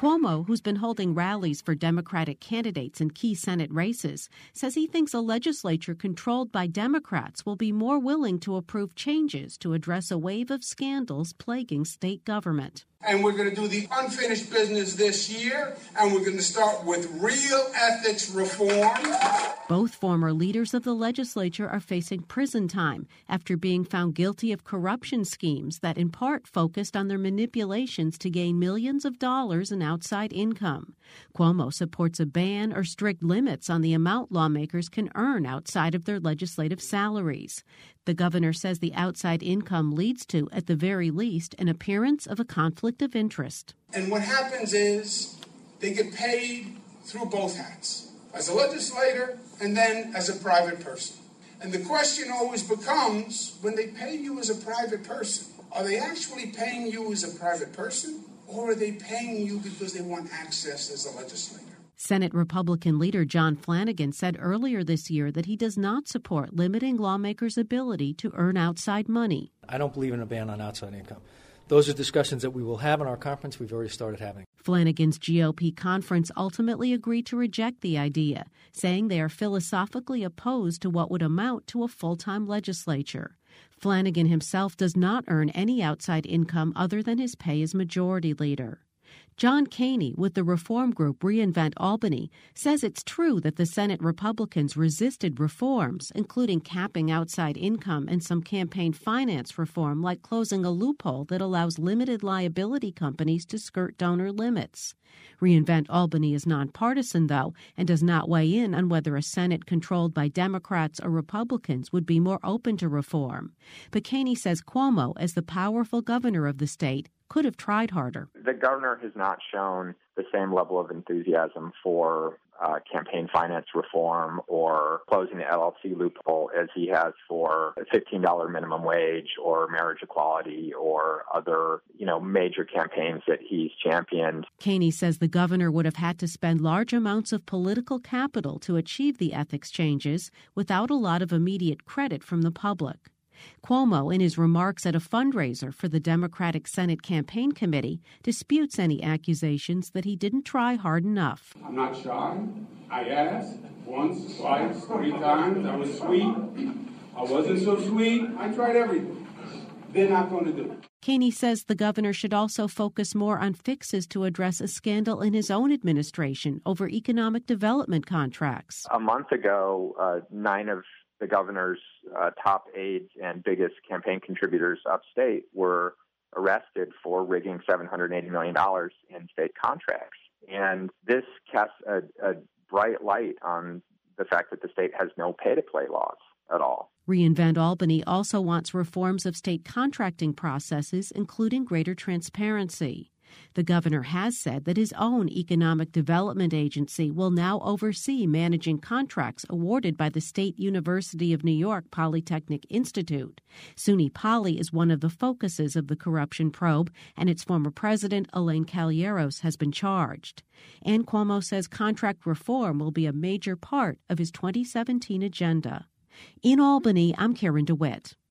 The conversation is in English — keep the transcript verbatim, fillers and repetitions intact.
Cuomo, who's been holding rallies for Democratic candidates in key Senate races, says he thinks a legislature controlled by Democrats will be more willing to approve changes to address a wave of scandals plaguing state government. And we're going to do the unfinished business this year, and we're going to start with real ethics reform. Both former leaders of the legislature are facing prison time after being found guilty of corruption schemes that in part focused on their manipulations to gain millions of dollars in outside income. Cuomo supports a ban or strict limits on the amount lawmakers can earn outside of their legislative salaries. The governor says the outside income leads to, at the very least, an appearance of a conflict of interest. And what happens is they get paid through both hats, as a legislator and then as a private person. And the question always becomes, when they pay you as a private person, are they actually paying you as a private person, or are they paying you because they want access as a legislator? Senate Republican leader John Flanagan said earlier this year that he does not support limiting lawmakers' ability to earn outside money. I don't believe in a ban on outside income. Those are discussions that we will have in our conference. We've already started having. Flanagan's G O P conference ultimately agreed to reject the idea, saying they are philosophically opposed to what would amount to a full-time legislature. Flanagan himself does not earn any outside income other than his pay as majority leader. John Caney, with the reform group Reinvent Albany, says it's true that the Senate Republicans resisted reforms, including capping outside income and some campaign finance reform like closing a loophole that allows limited liability companies to skirt donor limits. Reinvent Albany is nonpartisan, though, and does not weigh in on whether a Senate controlled by Democrats or Republicans would be more open to reform. But Caney says Cuomo, as the powerful governor of the state, could have tried harder. The governor has not shown the same level of enthusiasm for uh, campaign finance reform or closing the L L C loophole as he has for a fifteen dollars minimum wage or marriage equality or other, you know, major campaigns that he's championed. Caney says the governor would have had to spend large amounts of political capital to achieve the ethics changes without a lot of immediate credit from the public. Cuomo, in his remarks at a fundraiser for the Democratic Senate Campaign Committee, disputes any accusations that he didn't try hard enough. I'm not shy. I asked once, twice, three times. I was sweet. I wasn't so sweet. I tried everything. They're not going to do it. Caney says the governor should also focus more on fixes to address a scandal in his own administration over economic development contracts. A month ago, uh, nine of the governor's uh, top aides and biggest campaign contributors upstate were arrested for rigging seven hundred eighty million dollars in state contracts. And this casts a, a bright light on the fact that the state has no pay-to-play laws at all. Reinvent Albany also wants reforms of state contracting processes, including greater transparency. The governor has said that his own economic development agency will now oversee managing contracts awarded by the State University of New York Polytechnic Institute. SUNY Poly is one of the focuses of the corruption probe, and its former president, Elaine Calieros, has been charged. And Cuomo says contract reform will be a major part of his twenty seventeen agenda. In Albany, I'm Karen DeWitt.